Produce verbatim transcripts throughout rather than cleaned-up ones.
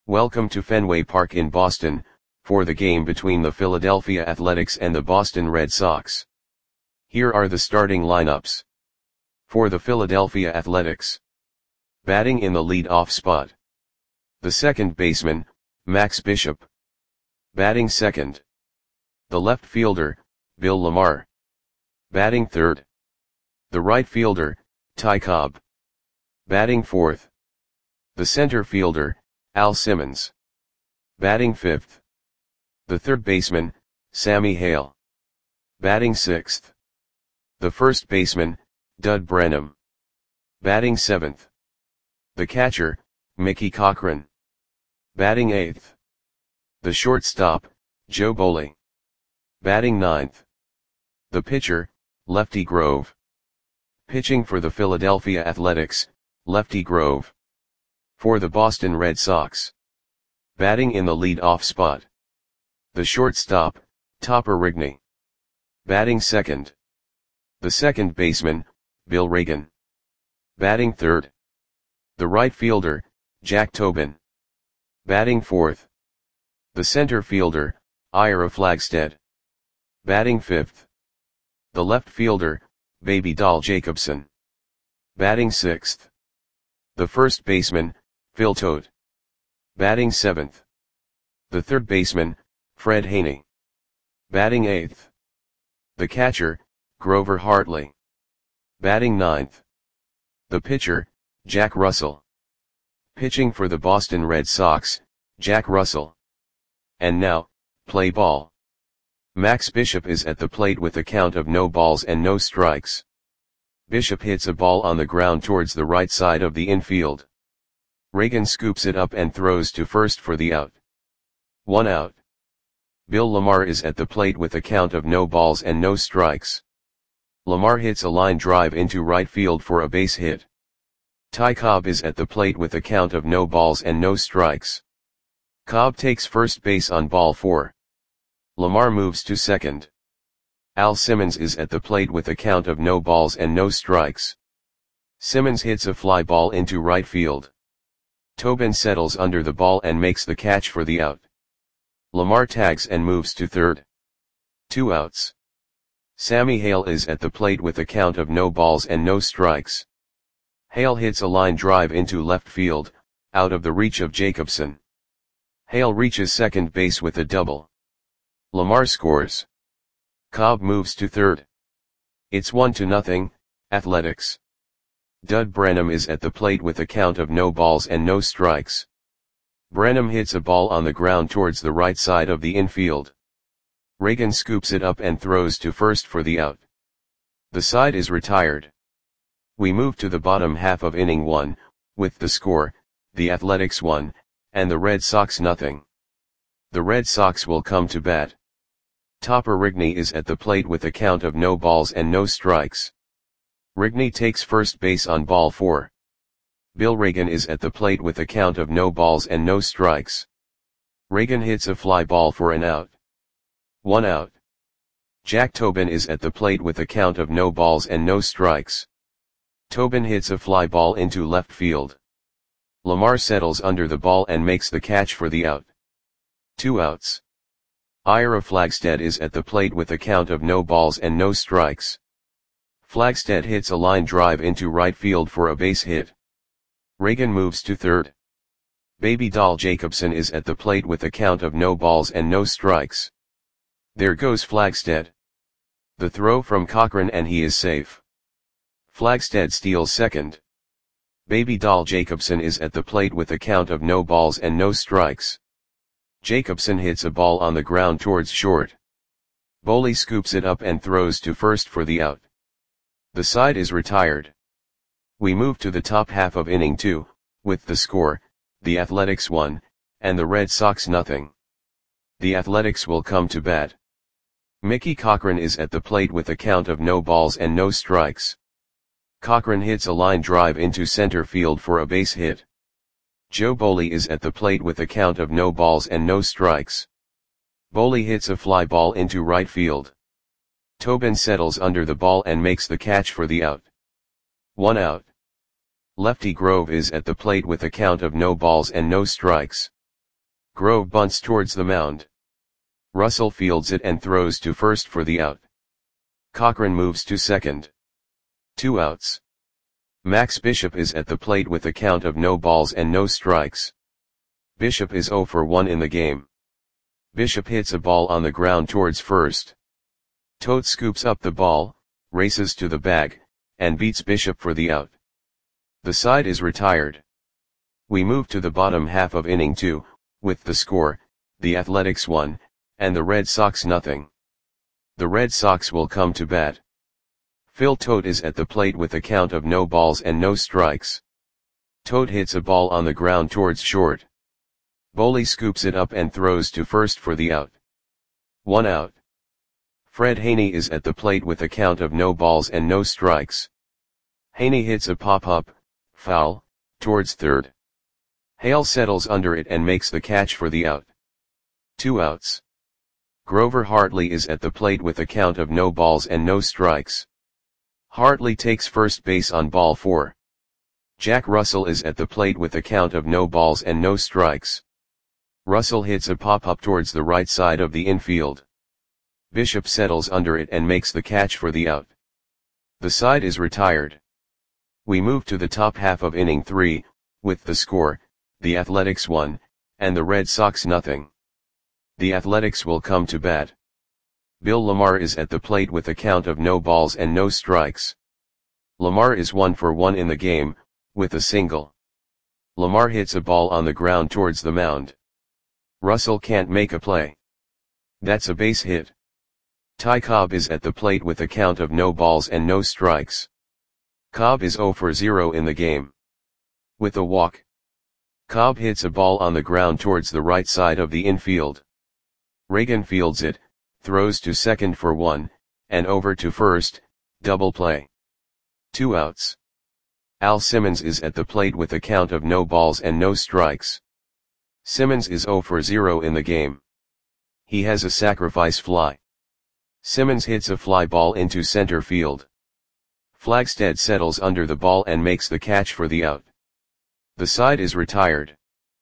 Welcome to Fenway Park in Boston, for the game between the Philadelphia Athletics and the Boston Red Sox. Here are the starting lineups. For the Philadelphia Athletics. Batting in the lead-off spot. The second baseman, Max Bishop. Batting second. The left fielder, Bill Lamar. Batting third. The right fielder, Ty Cobb. Batting fourth. The center fielder, Al Simmons. Batting fifth. The third baseman, Sammy Hale. Batting sixth. The first baseman, Dud Brenham. Batting seventh. The catcher, Mickey Cochrane. Batting eighth. The shortstop, Joe Boley. Batting ninth. The pitcher, Lefty Grove. Pitching for the Philadelphia Athletics, Lefty Grove. For the Boston Red Sox. Batting in the lead-off spot. The shortstop, Topper Rigney. Batting second. The second baseman, Bill Reagan. Batting third. The right fielder, Jack Tobin. Batting fourth. The center fielder, Ira Flagstead. Batting fifth. The left fielder, Baby Doll Jacobson. Batting sixth. The first baseman, Phil Todt. Batting seventh. The third baseman, Fred Haney. Batting eighth. The catcher, Grover Hartley. Batting ninth. The pitcher, Jack Russell. Pitching for the Boston Red Sox, Jack Russell. And now, play ball. Max Bishop is at the plate with a count of no balls and no strikes. Bishop hits a ball on the ground towards the right side of the infield. Reagan scoops it up and throws to first for the out. One out. Bill Lamar is at the plate with a count of no balls and no strikes. Lamar hits a line drive into right field for a base hit. Ty Cobb is at the plate with a count of no balls and no strikes. Cobb takes first base on ball four. Lamar moves to second. Al Simmons is at the plate with a count of no balls and no strikes. Simmons hits a fly ball into right field. Tobin settles under the ball and makes the catch for the out. Lamar tags and moves to third. Two outs. Sammy Hale is at the plate with a count of no balls and no strikes. Hale hits a line drive into left field, out of the reach of Jacobson. Hale reaches second base with a double. Lamar scores. Cobb moves to third. It's one to nothing, Athletics. Dud Brenham is at the plate with a count of no balls and no strikes. Brenham hits a ball on the ground towards the right side of the infield. Reagan scoops it up and throws to first for the out. The side is retired. We move to the bottom half of inning one, with the score, the Athletics one, and the Red Sox nothing. The Red Sox will come to bat. Topper Rigney is at the plate with a count of no balls and no strikes. Rigney takes first base on ball four. Bill Reagan is at the plate with a count of no balls and no strikes. Reagan hits a fly ball for an out. One out. Jack Tobin is at the plate with a count of no balls and no strikes. Tobin hits a fly ball into left field. Lamar settles under the ball and makes the catch for the out. Two outs. Ira Flagstead is at the plate with a count of no balls and no strikes. Flagstead hits a line drive into right field for a base hit. Reagan moves to third. Baby Doll Jacobson is at the plate with a count of no balls and no strikes. There goes Flagstead. The throw from Cochrane and he is safe. Flagstead steals second. Baby Doll Jacobson is at the plate with a count of no balls and no strikes. Jacobson hits a ball on the ground towards short. Boley scoops it up and throws to first for the out. The side is retired. We move to the top half of inning two, with the score, the Athletics one, and the Red Sox nothing. The Athletics will come to bat. Mickey Cochrane is at the plate with a count of no balls and no strikes. Cochrane hits a line drive into center field for a base hit. Joe Boley is at the plate with a count of no balls and no strikes. Boley hits a fly ball into right field. Tobin settles under the ball and makes the catch for the out. One out. Lefty Grove is at the plate with a count of no balls and no strikes. Grove bunts towards the mound. Russell fields it and throws to first for the out. Cochran moves to second. Two outs. Max Bishop is at the plate with a count of no balls and no strikes. Bishop is oh for one in the game. Bishop hits a ball on the ground towards first. Tote scoops up the ball, races to the bag, and beats Bishop for the out. The side is retired. We move to the bottom half of inning two, with the score, the Athletics one, and the Red Sox nothing. The Red Sox will come to bat. Phil Tote is at the plate with a count of no balls and no strikes. Tote hits a ball on the ground towards short. Boley scoops it up and throws to first for the out. One out. Fred Haney is at the plate with a count of no balls and no strikes. Haney hits a pop-up, foul, towards third. Hale settles under it and makes the catch for the out. Two outs. Grover Hartley is at the plate with a count of no balls and no strikes. Hartley takes first base on ball four. Jack Russell is at the plate with a count of no balls and no strikes. Russell hits a pop-up towards the right side of the infield. Bishop settles under it and makes the catch for the out. The side is retired. We move to the top half of inning three, with the score, the Athletics one, and the Red Sox nothing. The Athletics will come to bat. Bill Lamar is at the plate with a count of no balls and no strikes. Lamar is one for one in the game, with a single. Lamar hits a ball on the ground towards the mound. Russell can't make a play. That's a base hit. Ty Cobb is at the plate with a count of no balls and no strikes. Cobb is oh for zero in the game. With a walk. Cobb hits a ball on the ground towards the right side of the infield. Reagan fields it, throws to second for one, and over to first, double play. Two outs. Al Simmons is at the plate with a count of no balls and no strikes. Simmons is oh for zero in the game. He has a sacrifice fly. Simmons hits a fly ball into center field. Flagstead settles under the ball and makes the catch for the out. The side is retired.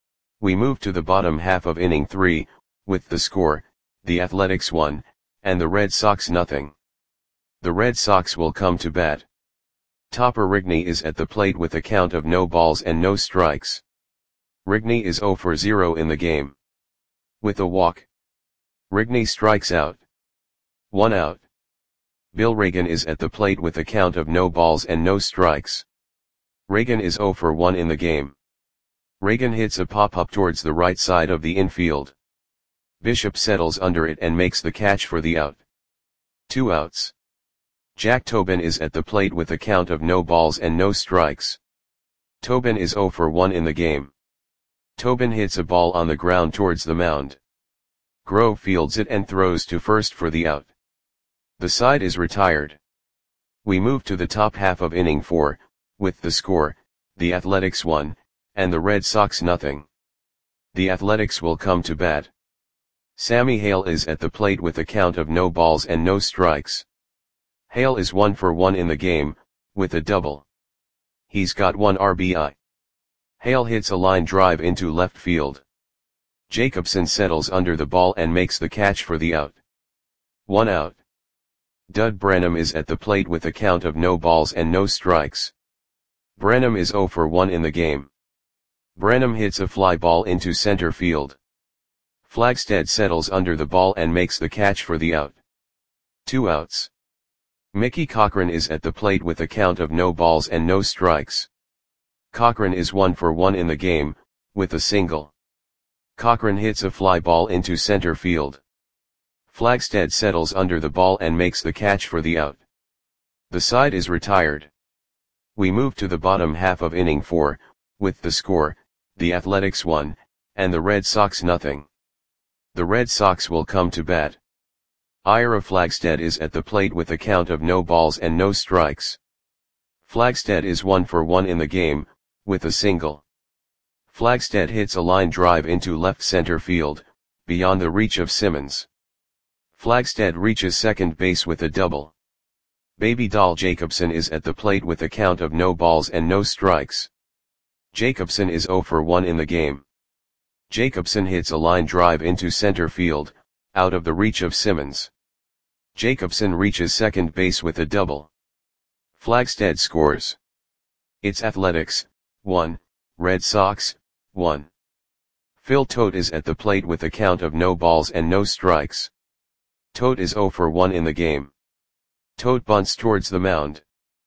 We move to the bottom half of inning three, with the score, the Athletics one, and the Red Sox nothing. The Red Sox will come to bat. Topper Rigney is at the plate with a count of no balls and no strikes. Rigney is oh for zero in the game. With a walk. Rigney strikes out. One out. Bill Reagan is at the plate with a count of no balls and no strikes. Reagan is oh for one in the game. Reagan hits a pop-up towards the right side of the infield. Bishop settles under it and makes the catch for the out. Two outs. Jack Tobin is at the plate with a count of no balls and no strikes. Tobin is oh for one in the game. Tobin hits a ball on the ground towards the mound. Grove fields it and throws to first for the out. The side is retired. We move to the top half of inning four, with the score, the Athletics one, and the Red Sox nothing. The Athletics will come to bat. Sammy Hale is at the plate with a count of no balls and no strikes. Hale is one for one in the game, with a double. He's got one R B I. Hale hits a line drive into left field. Jacobson settles under the ball and makes the catch for the out. One out. Dud Branham is at the plate with a count of no balls and no strikes. Branham is oh for one in the game. Branham hits a fly ball into center field. Flagstead settles under the ball and makes the catch for the out. Two outs. Mickey Cochran is at the plate with a count of no balls and no strikes. Cochran is one for one in the game, with a single. Cochran hits a fly ball into center field. Flagstead settles under the ball and makes the catch for the out. The side is retired. We move to the bottom half of inning four, with the score, the Athletics one, and the Red Sox nothing. The Red Sox will come to bat. Ira Flagstead is at the plate with a count of no balls and no strikes. Flagstead is one for one in the game, with a single. Flagstead hits a line drive into left center field, beyond the reach of Simmons. Flagstead reaches second base with a double. Baby Doll Jacobson is at the plate with a count of no balls and no strikes. Jacobson is oh for one in the game. Jacobson hits a line drive into center field, out of the reach of Simmons. Jacobson reaches second base with a double. Flagstead scores. It's Athletics, one, Red Sox, one. Phil Tote is at the plate with a count of no balls and no strikes. Tote is oh for one in the game. Tote bunts towards the mound.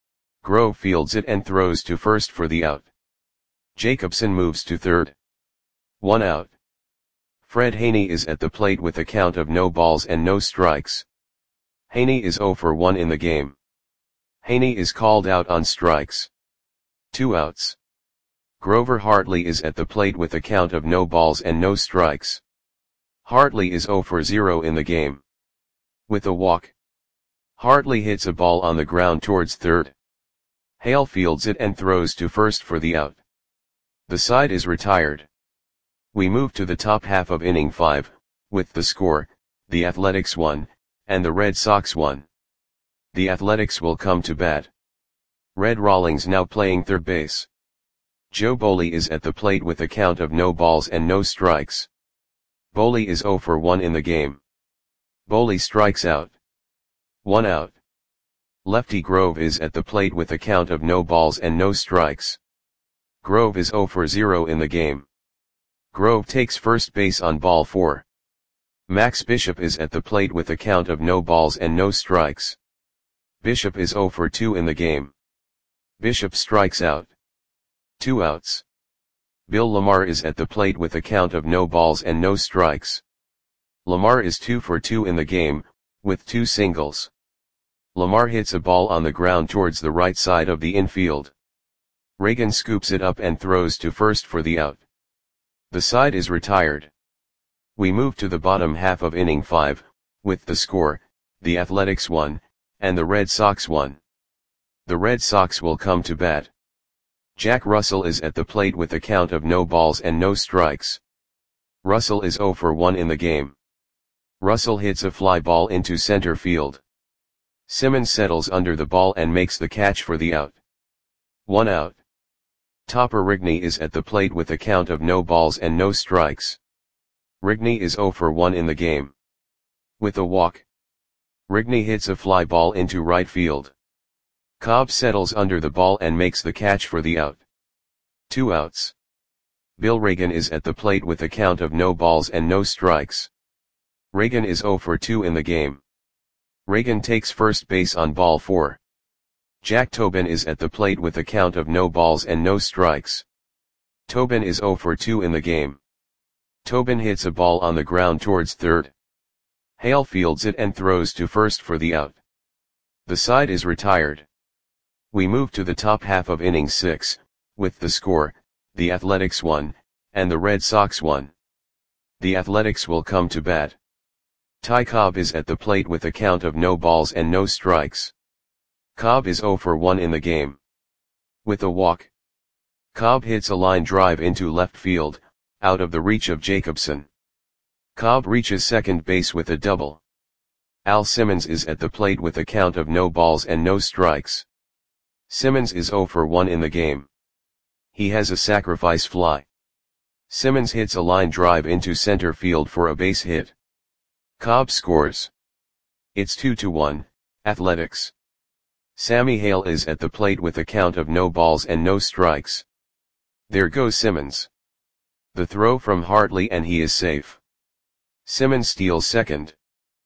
Grove fields it and throws to first for the out. Jacobson moves to third. One out. Fred Haney is at the plate with a count of no balls and no strikes. Haney is oh for one in the game. Haney is called out on strikes. Two outs. Grover Hartley is at the plate with a count of no balls and no strikes. Hartley is oh for zero in the game. With a walk. Hartley hits a ball on the ground towards third. Hale fields it and throws to first for the out. The side is retired. We move to the top half of inning five, with the score, the Athletics one, and the Red Sox one. The Athletics will come to bat. Red Rawlings now playing third base. Joe Boley is at the plate with a count of no balls and no strikes. Boley is oh for one in the game. Boley strikes out. One out. Lefty Grove is at the plate with a count of no balls and no strikes. Grove is oh for zero in the game. Grove takes first base on ball four. Max Bishop is at the plate with a count of no balls and no strikes. Bishop is oh for two in the game. Bishop strikes out. Two outs. Bill Lamar is at the plate with a count of no balls and no strikes. Lamar is two for two in the game, with two singles. Lamar hits a ball on the ground towards the right side of the infield. Reagan scoops it up and throws to first for the out. The side is retired. We move to the bottom half of inning five, with the score, the Athletics one, and the Red Sox one. The Red Sox will come to bat. Jack Russell is at the plate with a count of no balls and no strikes. Russell is oh for one in the game. Russell hits a fly ball into center field. Simmons settles under the ball and makes the catch for the out. One out. Topper Rigney is at the plate with a count of no balls and no strikes. Rigney is oh for one in the game. With a walk. Rigney hits a fly ball into right field. Cobb settles under the ball and makes the catch for the out. Two outs. Bill Reagan is at the plate with a count of no balls and no strikes. Reagan is oh for two in the game. Reagan takes first base on ball four. Jack Tobin is at the plate with a count of no balls and no strikes. Tobin is oh for two in the game. Tobin hits a ball on the ground towards third. Hale fields it and throws to first for the out. The side is retired. We move to the top half of inning six, with the score, the Athletics one, and the Red Sox one. The Athletics will come to bat. Ty Cobb is at the plate with a count of no balls and no strikes. Cobb is oh for one in the game. With a walk. Cobb hits a line drive into left field, out of the reach of Jacobson. Cobb reaches second base with a double. Al Simmons is at the plate with a count of no balls and no strikes. Simmons is oh for one in the game. He has a sacrifice fly. Simmons hits a line drive into center field for a base hit. Cobb scores. It's two to one, Athletics. Sammy Hale is at the plate with a count of no balls and no strikes. There goes Simmons. The throw from Hartley and he is safe. Simmons steals second.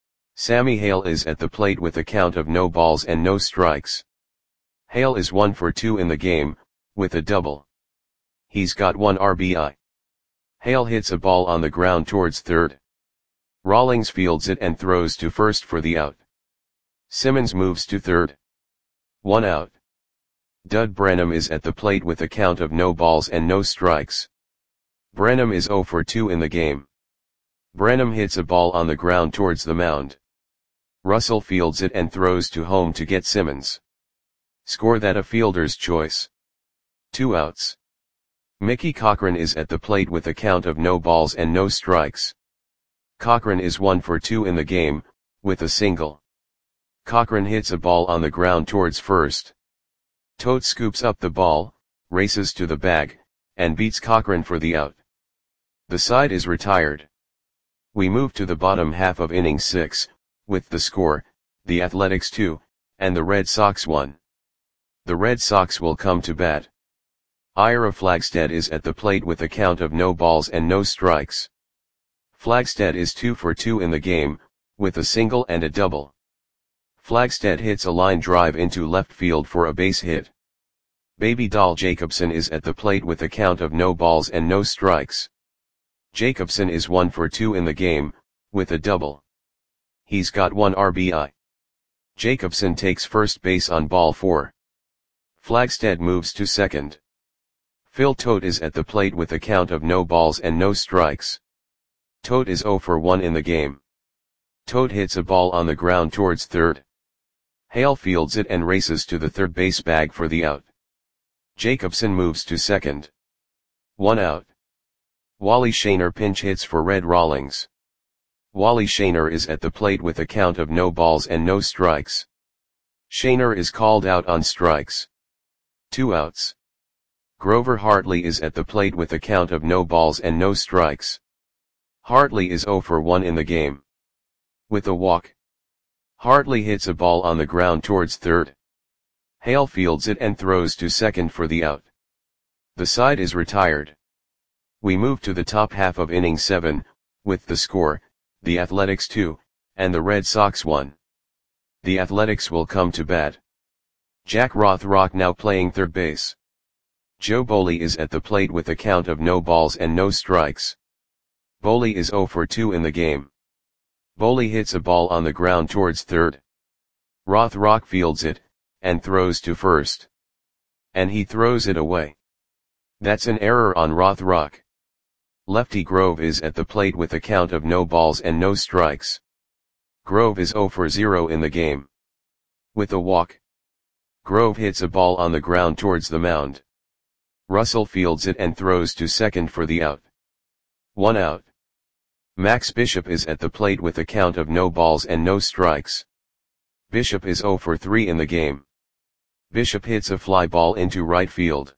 Sammy Hale is at the plate with a count of no balls and no strikes. Hale is one for two in the game, with a double. He's got one R B I. Hale hits a ball on the ground towards third. Rawlings fields it and throws to first for the out. Simmons moves to third. One out. Dud Branham is at the plate with a count of no balls and no strikes. Branham is oh for two in the game. Branham hits a ball on the ground towards the mound. Russell fields it and throws to home to get Simmons. Score that a fielder's choice. Two outs. Mickey Cochran is at the plate with a count of no balls and no strikes. Cochran is one for two in the game, with a single. Cochran hits a ball on the ground towards first. Tote scoops up the ball, races to the bag, and beats Cochran for the out. The side is retired. We move to the bottom half of inning six, with the score, the Athletics two, and the Red Sox one. The Red Sox will come to bat. Ira Flagstead is at the plate with a count of no balls and no strikes. Flagstead is two for two in the game, with a single and a double. Flagstead hits a line drive into left field for a base hit. Baby Doll Jacobson is at the plate with a count of no balls and no strikes. Jacobson is one for two in the game, with a double. He's got one R B I. Jacobson takes first base on ball four. Flagstead moves to second. Phil Tote is at the plate with a count of no balls and no strikes. Tote is zero for one in the game. Tote hits a ball on the ground towards third. Hale fields it and races to the third base bag for the out. Jacobson moves to second. One out. Wally Shaner pinch hits for Red Rawlings. Wally Shaner is at the plate with a count of no balls and no strikes. Shaner is called out on strikes. Two outs. Grover Hartley is at the plate with a count of no balls and no strikes. Hartley is zero for one in the game. With a walk. Hartley hits a ball on the ground towards third. Hale fields it and throws to second for the out. The side is retired. We move to the top half of inning seven, with the score, the Athletics two, and the Red Sox one. The Athletics will come to bat. Jack Rothrock now playing third base. Joe Boley is at the plate with a count of no balls and no strikes. Boley is zero for two in the game. Boley hits a ball on the ground towards third. Rothrock fields it, and throws to first. And he throws it away. That's an error on Rothrock. Lefty Grove is at the plate with a count of no balls and no strikes. Grove is zero for zero in the game. With a walk. Grove hits a ball on the ground towards the mound. Russell fields it and throws to second for the out. One out. Max Bishop is at the plate with a count of no balls and no strikes. Bishop is zero for three in the game. Bishop hits a fly ball into right field.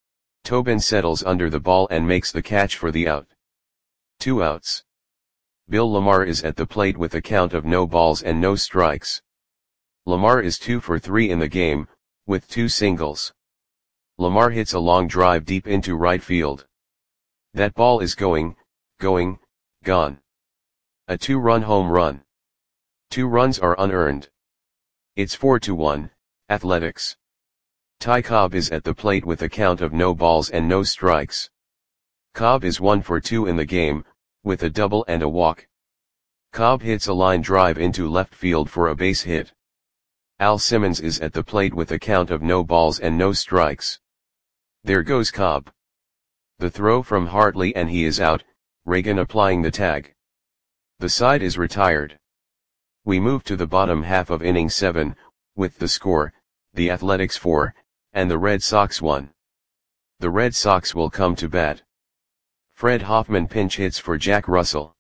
Tobin settles under the ball and makes the catch for the out. Two outs. Bill Lamar is at the plate with a count of no balls and no strikes. Lamar is two for three in the game, with two singles. Lamar hits a long drive deep into right field. That ball is going, going, gone. A two-run home run. Two runs are unearned. It's four to one, Athletics. Ty Cobb is at the plate with a count of no balls and no strikes. Cobb is one for two in the game, with a double and a walk. Cobb hits a line drive into left field for a base hit. Al Simmons is at the plate with a count of no balls and no strikes. There goes Cobb. The throw from Hartley and he is out, Reagan applying the tag. The side is retired. We move to the bottom half of inning seven, with the score, the Athletics four, and the Red Sox one. The Red Sox will come to bat. Fred Hoffman pinch hits for Jack Russell.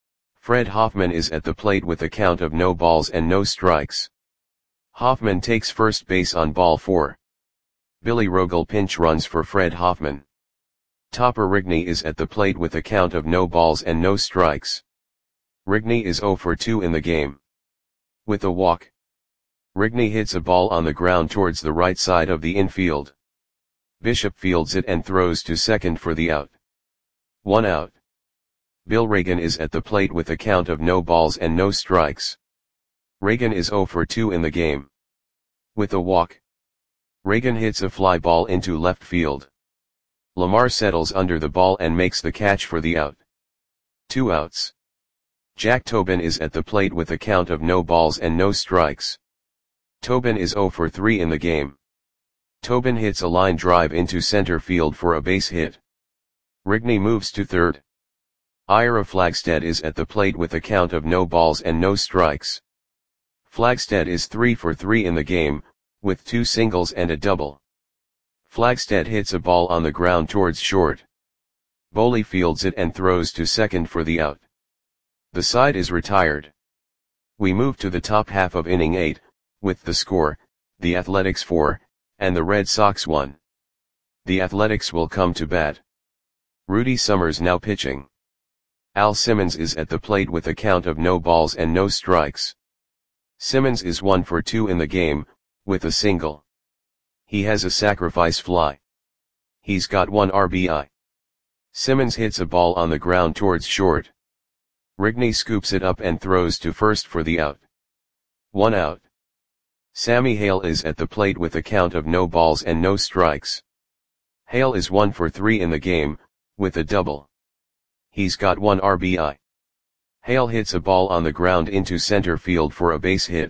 Fred Hoffman is at the plate with a count of no balls and no strikes. Hoffman takes first base on ball four. Billy Rogel pinch runs for Fred Hoffman. Topper Rigney is at the plate with a count of no balls and no strikes. Rigney is zero for two in the game. With a walk. Rigney hits a ball on the ground towards the right side of the infield. Bishop fields it and throws to second for the out. One out. Bill Reagan is at the plate with a count of no balls and no strikes. Reagan is zero for two in the game. With a walk. Reagan hits a fly ball into left field. Lamar settles under the ball and makes the catch for the out. Two outs. Jack Tobin is at the plate with a count of no balls and no strikes. Tobin is zero for three in the game. Tobin hits a line drive into center field for a base hit. Rigney moves to third. Ira Flagstead is at the plate with a count of no balls and no strikes. Flagstead is three for three in the game, with two singles and a double. Flagstead hits a ball on the ground towards short. Boley fields it and throws to second for the out. The side is retired. We move to the top half of inning eight, with the score, the Athletics four, and the Red Sox one. The Athletics will come to bat. Rudy Summers now pitching. Al Simmons is at the plate with a count of no balls and no strikes. Simmons is one for two in the game, with a single. He has a sacrifice fly. He's got one R B I. Simmons hits a ball on the ground towards short. Rigney scoops it up and throws to first for the out. One out. Sammy Hale is at the plate with a count of no balls and no strikes. Hale is one for three in the game, with a double. He's got one R B I. Hale hits a ball on the ground into center field for a base hit.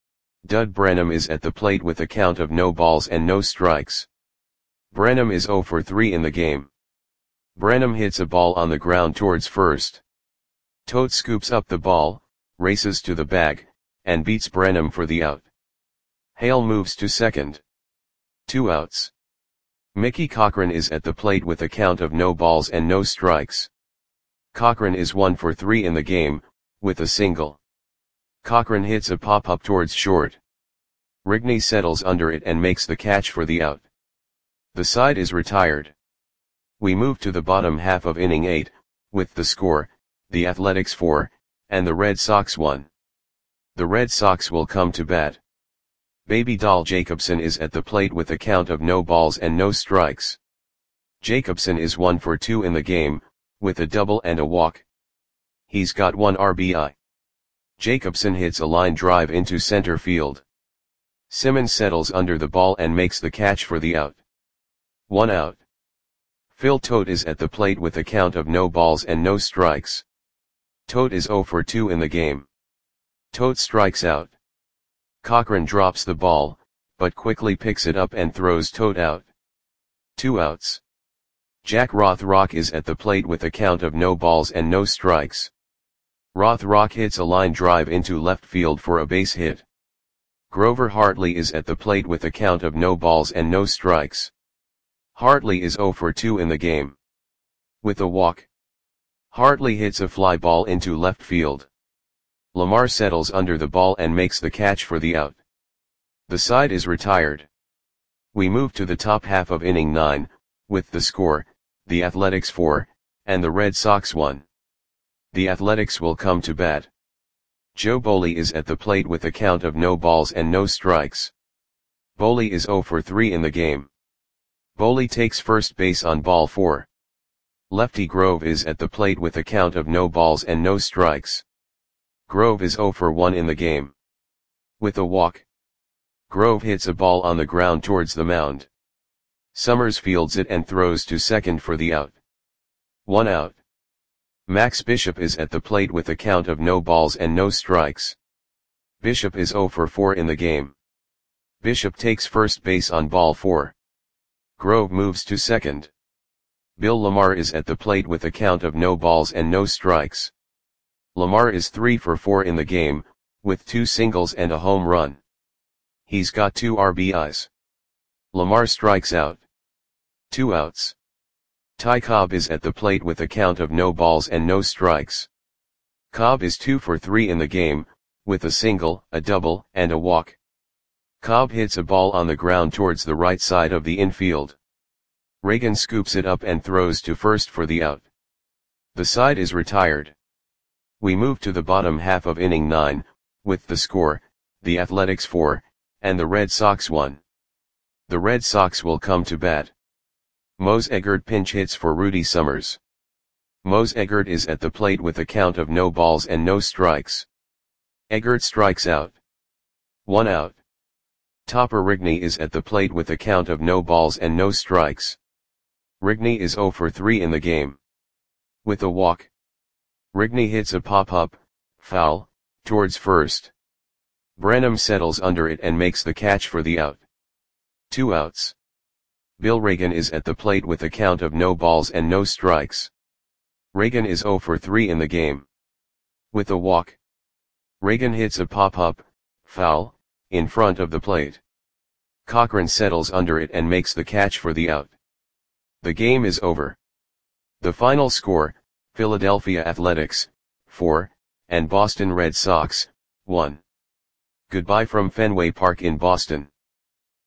Dud Brenham is at the plate with a count of no balls and no strikes. Brenham is zero for three in the game. Brenham hits a ball on the ground towards first. Tote scoops up the ball, races to the bag, and beats Brenham for the out. Hale moves to second. Two outs. Mickey Cochran is at the plate with a count of no balls and no strikes. Cochran is one for three in the game, with a single. Cochran hits a pop-up towards short. Rigney settles under it and makes the catch for the out. The side is retired. We move to the bottom half of inning eight, with the score, the Athletics four, and the Red Sox one. The Red Sox will come to bat. Baby Doll Jacobson is at the plate with a count of no balls and no strikes. Jacobson is one for two in the game, with a double and a walk. He's got one R B I. Jacobson hits a line drive into center field. Simmons settles under the ball and makes the catch for the out. One out. Phil Tote is at the plate with a count of no balls and no strikes. Tote is zero for two in the game. Tote strikes out. Cochran drops the ball, but quickly picks it up and throws Tote out. Two outs. Jack Rothrock is at the plate with a count of no balls and no strikes. Rothrock hits a line drive into left field for a base hit. Grover Hartley is at the plate with a count of no balls and no strikes. Hartley is zero for two in the game. With a walk. Hartley hits a fly ball into left field. Lamar settles under the ball and makes the catch for the out. The side is retired. We move to the top half of inning nine, with the score, the Athletics four, and the Red Sox one. The Athletics will come to bat. Joe Boley is at the plate with a count of no balls and no strikes. Boley is zero for three in the game. Boley takes first base on ball four. Lefty Grove is at the plate with a count of no balls and no strikes. Grove is zero for one in the game. With a walk. Grove hits a ball on the ground towards the mound. Summers fields it and throws to second for the out. One out. Max Bishop is at the plate with a count of no balls and no strikes. Bishop is zero for four in the game. Bishop takes first base on ball four. Grove moves to second. Bill Lamar is at the plate with a count of no balls and no strikes. Lamar is three for four in the game, with two singles and a home run. He's got two R B Is. Lamar strikes out. Two outs. Ty Cobb is at the plate with a count of no balls and no strikes. Cobb is two for three in the game, with a single, a double, and a walk. Cobb hits a ball on the ground towards the right side of the infield. Reagan scoops it up and throws to first for the out. The side is retired. We move to the bottom half of inning nine, with the score, the Athletics four, and the Red Sox one. The Red Sox will come to bat. Mose Eggert pinch hits for Rudy Summers. Mose Eggert is at the plate with a count of no balls and no strikes. Eggert strikes out. One out. Topper Rigney is at the plate with a count of no balls and no strikes. Rigney is zero for three in the game. With a walk. Rigney hits a pop-up, foul, towards first. Brenham settles under it and makes the catch for the out. Two outs. Bill Reagan is at the plate with a count of no balls and no strikes. Reagan is zero for three in the game. With a walk. Reagan hits a pop-up, foul, in front of the plate. Cochran settles under it and makes the catch for the out. The game is over. The final score, Philadelphia Athletics, four, and Boston Red Sox, one. Goodbye from Fenway Park in Boston.